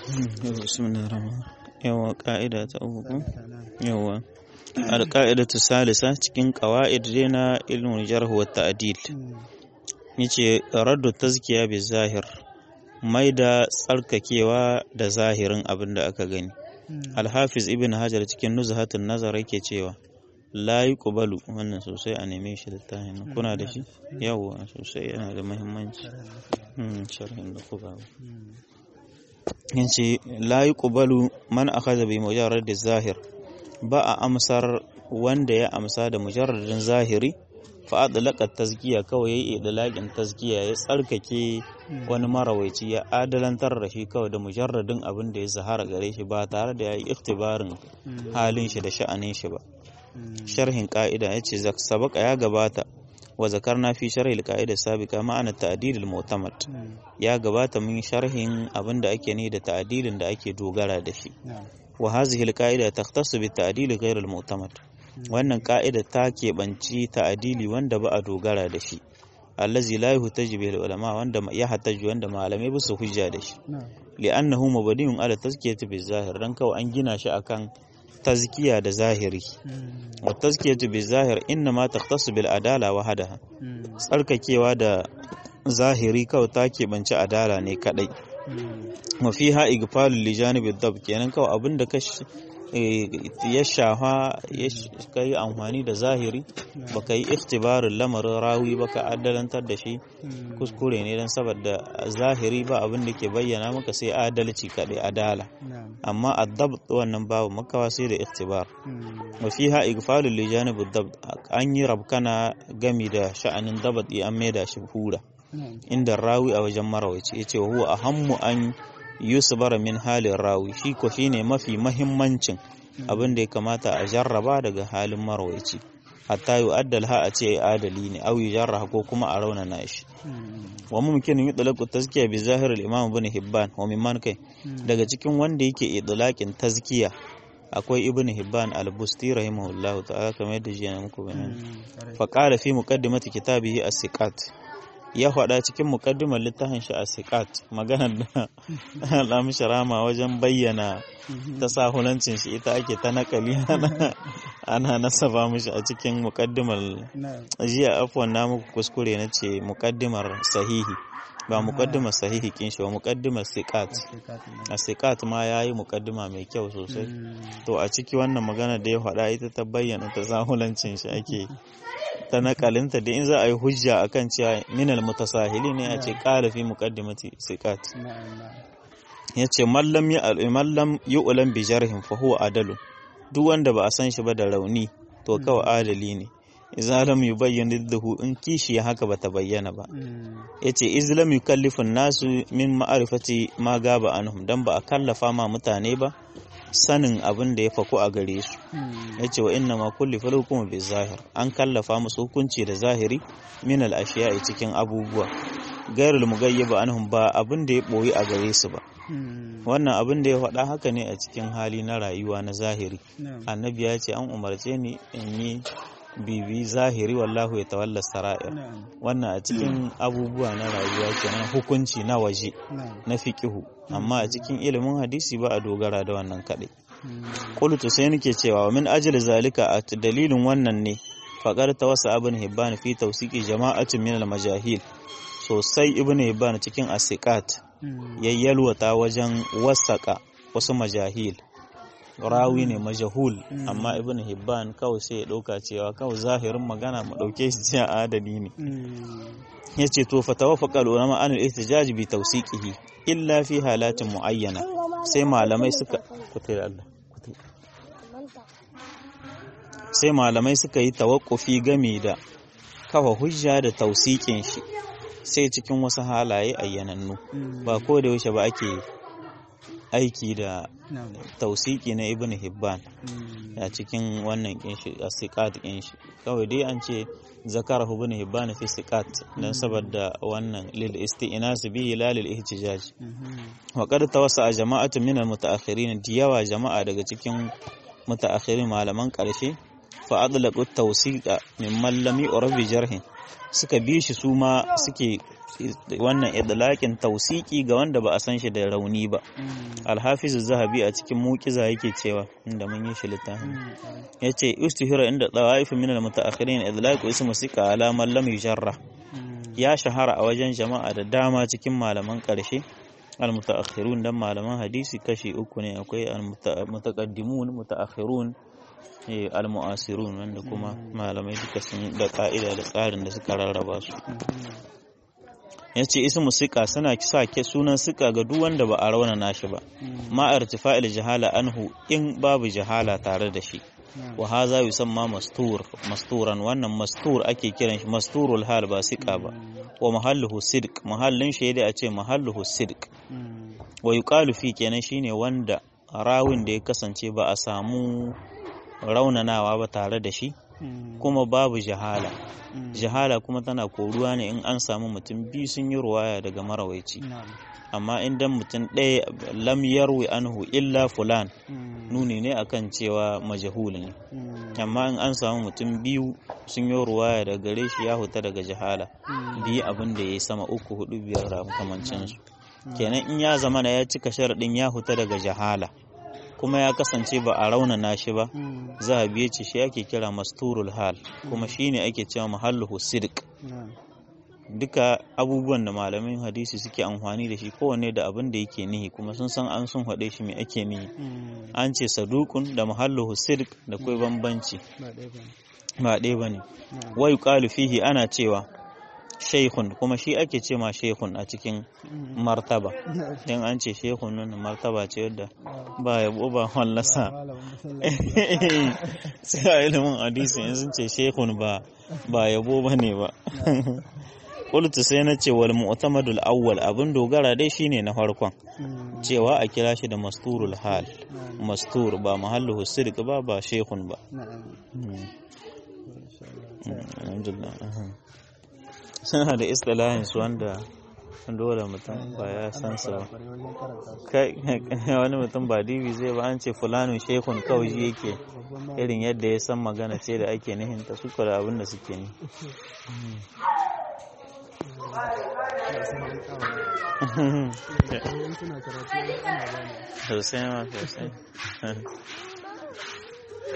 Bismillahir Rahmanir Rahim. Yawa ƙa'ida ta uku. Yawa alƙa'idatu salisa cikin ƙawa'id dai na ilmin jarh wa ta'dil. Yace raddu tazkiya bi zahir, mai da tsarkakewa da zahirin abin da aka gani. Al-Hafiz Ibn Hajar cikin Nuzhatun Nazar yake cewa la yuqbalu, wannan sosai a neme shi da tahin kuna da shi yawa sosai yana da muhimmanci sharhin da kuka yace la yuqbalu man akhadha bi mujarrad zahir, ba a amsar wanda ya amsa da mujarradin zahiri fa adlaqa tazkiya, kawai yayi idlaqin tazkiya ya tsarkake wani marawaici ya adalantar da shi kawai da mujarradin abin da ya zahara gare shi ba tare da yayi ikhtibarin halin shi da sha'anin shi ba. Sharhin ka'ida yace sabaka ya gabata wa zakarna fi sharhi al-qa'ida sabiqa ma'ana ta'dil al-mu'tamad, ya gabata mun sharhin abinda ake ni da ta'dilin da ake dogara da shi. Wa hadhihi al-qa'ida takhtassu bi ta'dil ghayr al-mu'tamad, wannan ka'ida ta keɓanci ta'dili wanda ba a dogara da shi, allazi la yuhtaju bihi al-ulama, wanda ya hataju wanda malamai ba su hujja da shi, li'annahu mabniun ala tazkiyati bi zahir, dan kawai an gina shi akan tazkiya da zahiri. Wa tazkiyatu bi zahir inna ma takhtassu bil adala wahdaha, tsarkakewa da zahiri kawai ta keɓance adala ne kadai. Wa fiha igfalul li janibi dab, kenan kawai abinda ka ya shafa ya kai amfani da zahiri baka yi ikhtibarin lamarin rawi baka adalantar da shi, kuskure ne, dan saboda zahiri ba abin da ke bayyana maka sai adalci kadai, adala, amma adab wannan babu makawa sai da ikhtibar. Wa fiha igfalul li janibi dab, an yi rabkana gami da sha'anin dabati, an maida shi hura inda rawi a wajen marawaci, yace huwa ahammu an yusbara min halin rawi, shi ko shine mafi mahimmancin abin da ya kamata a jarraba daga halin marwaici, hatta yu'addal ha a ce adali ne, au yujarrah ko kuma a raunana shi. Wa mumkin yutlaqu tazkiya bi zahir al-imam ibn hibban wa mimman kai, daga cikin wanda yake idlaqin tazkiya akwai ibn hibban al-busti rahimahullahu ta'ala, kamar yadda jiya muku bayani. Fa qala fi muqaddimati kitabihi as-siqat, ya faɗa cikin muƙaddimar littafin shi a siqat, maganar da Alamu Sharama wajen bayyana tasahulancin shi ita ake ta nakali ana nasaba mishi a cikin muƙaddimar jiya. Afwan na muku kuskure, na ce muƙaddimar sahihi ba muƙaddimar sahihi kin shi ba, muƙaddimar siqat. A siqat ma yayi muƙaddima mai kyau sosai, to a ciki wannan magana da ya faɗa ita ta bayyana tasahulancin shi ake ta nakalinta, da in za a yi hujja akan cewa minal mutasahili ne a ce qala fi muqaddimati siqat. Yace mallam yu'lam bi jarhin fa huwa adalu, duk wanda ba a san shi ba da rauni to kawai adali ne. Idza lam yubayyin diddahu, in kishi haka bata bayyana ba. Yace izlam yukallifun nasu min ma'rifati ma gaba anhum, dan ba a kallafa ma mutane ba sanin abin da ya faku a gare su. Yace wa inna ma kulli fal hukmu bi zahir, an kallafa musu hukunci da zahiri min al ashiya'i, cikin abubuwa, gairul mughayyaba anhum, ba abin da ya boyi a gare su ba. Wannan abin da ya faɗa haka ne a cikin hali na rayuwa na zahiri. Annabi ya ce an umarce ni in yi bibi zahiri, wallahu ya tawalla sara'ir. Wannan a cikin abubuwa na rayuwa kenan, hukunci na waje na fiqihu, amma a cikin ilimin hadisi ba a dogara da wannan kadai. Qultu, sai nake cewa min ajli zalika, a dalilin wannan ne faqad tawassa ibn hibban fi tawsiqi jama'atin min al-majahil, sosai ibn hibban cikin as-siqat yayyalwata wajen wasaka wasu majahil, rawi ne majahul, amma ibn hibban kawai sai ya dauka cewa kawai zahirin magana mu dauke shi cewa adali ne. Yace to fa tawaffaqa ulama an al-ihtijaj bi tawsiqihi illa fi halatin muayyana, sai malamai suka yi tawakkufi game da kafa hujja da tawsiqin shi sai cikin wasu halaye ayyanannu, ba ko da yaushe ba ake aiki da tausiki na ibn hibban a cikin wannan kinshi a siqat kinshi. Kawai dai an ce zakarahu ibn hibban fi siqat dan saboda wannan lil isti'nas bihi la lil ihtijaj. Wa qad tawassa jama'atun min al mutaakhirin, diyawa jama'a daga cikin mutaakhirin malaman karshe, fa adlaqu tawsiqa mimman lam yu'raf bi jarhin, suka bi shi su ma suke wannan idlaqin tausiki ga wanda ba a san shi da rauni ba. Al-Hafiz az-Zahabi a cikin Muqiza yake cewa inda mun yi shi littafin yace istuhira inda dawa'if min al-mutaakhirin idlaqu ismu sika ala man lam yujarra, ya shahara a wajen jama'a da dama cikin malaman ƙarshe al-mutaakhirun dan malaman hadisi kashi uku ne, akwai al-mutaqaddimun, mutaakhirun, al-mu'asirun, wanda kuma malamai duka sun da ka'ida da tsarin da suka rarraba su. Yace ismu sika suna sa ke sunan sika ga duk wanda ba a raunana shi ba, ma irtifa'il jahala anhu, in babu jahala tare da shi. Wa haza yusamma masturan, wannan mastur ake kiran shi masturul hal ba sika ba. Wa mahalluhu sidq, mahallin shi dai a ce mahalluhu sidq. Wa yuqalu fi kenan shine wanda rawin da ya kasance ba a samu raunanawa ba tare da shi, kuma babu jahala. Jahala kuma tana koruwa ne in an samu mutum biyu sun yi ruwaya daga marawaici. Amma idan mutum ɗaya lam yarwi anhu illa fulan, nuni ne akan cewa majhul ne. Amma in an samu mutum biyu sun yi ruwaya daga gare shi, ya huta daga jahala. Biyu abin da yayi sama 3, 4, 5 da makamancin su. Kenan in ya zama ya cika sharadin ya huta daga jahala, kuma ya kasance ba a raunana shi ba, Zahabi ya ce shi ake kira masturul hal, kuma shine ake cewa mahalluhu sidq. Duka abubuwan da malamin hadisi suke amfani da shi kowanne da abin da yake nihi, kuma sun san an sun haɗe shi mai ake nihi. An ce sadukun da mahalluhu sidq da kai bambanci, ba ɗaya bane. Wa yuqalu fihi, ana cewa shaykhun, kuma shi ake ce ma shaykhun a cikin martaba. Dan an ce shaykhun nan martaba ce wadda ba yabo ba wallasa. Sai a ilimin hadisi in sun ce shaykhun ba yabo bane ba. Qultu sai na ce wal mu'tamadul awwal, abin dogara dai shine na farkon, cewa a kira shi da masturul hal, mastur ba mahalluhu sidq ba shaykhun ba. Alhamdulillah. Suna da istilahin su wanda dole mutum ba ya san su ba. Kai wani mutum ba dibi zai ba an ce fulanun shaykhun kawai shi yake irin yadda ya san magana ce da ake nihinta, su da abin da suke ni. Sosai ma sosai.